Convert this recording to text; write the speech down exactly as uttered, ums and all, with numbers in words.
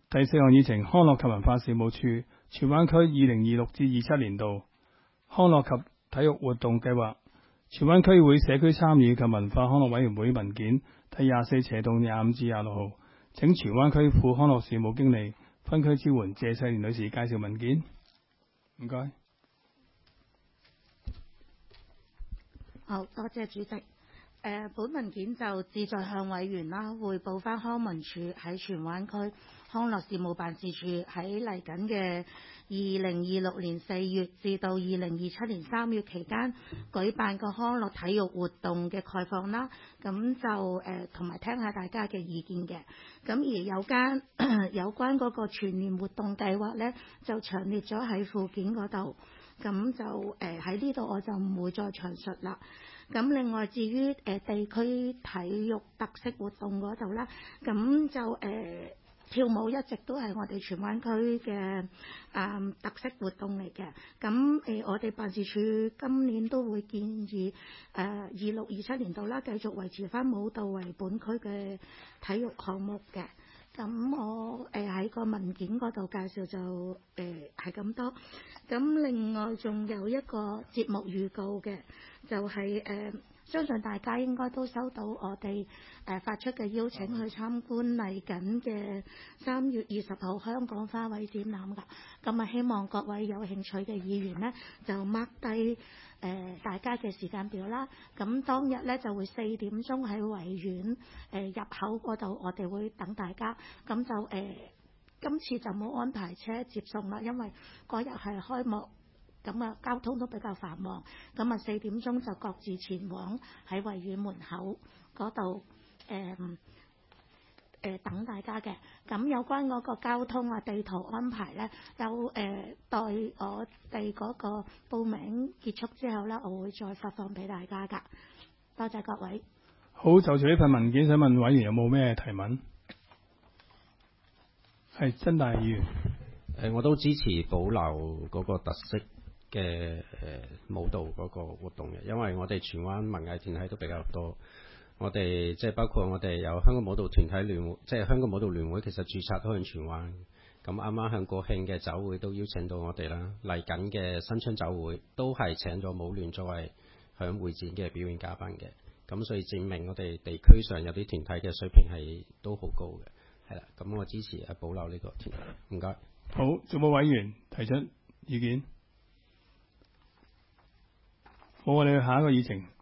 第四項議程，康樂及文化事務處荃灣區二零二六至二七年度康樂及體育活動計劃，荃灣區議會社區參與及文化康樂委員會文件第廿四斜到廿五至廿六號，請荃灣區副康樂事務經理分區支援謝世蓮女士介紹文件。唔該。 好多謝主席。誒、呃，本文件就旨在向委員啦匯報翻康文署喺荃灣區康樂事務辦事處喺嚟緊嘅二零二六年四月至到二零二七年三月期間舉辦個康樂體育活動嘅概況啦。咁就誒同埋聽下大家嘅意見嘅。咁而有間有關嗰個全年活動計劃呢，就詳列咗喺附件嗰度。咁就誒喺呢度我就唔會再詳述啦。咁另外至於誒、呃、地區體育特色活動嗰度啦，咁就誒、呃、跳舞一直都係我哋荃灣區嘅啊特色活動嚟嘅。咁誒、呃、我哋辦事處今年都會建議誒二六二七年度啦，繼續維持翻舞蹈為本區嘅體育項目嘅。咁我誒喺、呃、個文件嗰度介紹就誒係咁多。咁另外仲有一個節目預告嘅，就係、是、誒、呃、相信大家應該都收到我哋誒、呃、發出嘅邀請去參觀嚟緊嘅三月二十號香港花卉展覽㗎。咁啊希望各位有興趣嘅議員呢，就 mark 低誒大家嘅時間表啦。咁當日呢，就會四點鐘喺維園誒入口嗰度，我哋會等大家。咁就誒。呃今次就冇安排車接送啦，因為嗰日係開幕，咁啊交通都比較繁忙，咁啊四點鐘就各自前往喺維園門口嗰度誒誒等大家嘅。咁有關嗰個交通啊地圖安排呢，有誒、呃、待我哋嗰個報名結束之後呢，我會再發放俾大家㗎。多謝各位。 好，就住呢份文件，想問委員有冇咩提問？係曾大議員。 誒，我都支持保留嗰個特色嘅誒舞蹈嗰個活動嘅，因為我哋荃灣文藝團體都比較多，我哋即係包括我哋有香港舞蹈團體聯會，即係香港舞蹈聯會，其實註冊都喺荃灣。咁啱啱向國慶嘅酒會都邀請到我哋啦，嚟緊嘅新春酒會都係請咗舞聯作為響會展嘅表演嘉賓嘅，咁所以證明我哋地區上有啲團體嘅水平係都好高嘅。係啦，咁我支持誒保留呢個條例。唔該。 好，仲冇委員提出意見？好，我哋去下一個議程。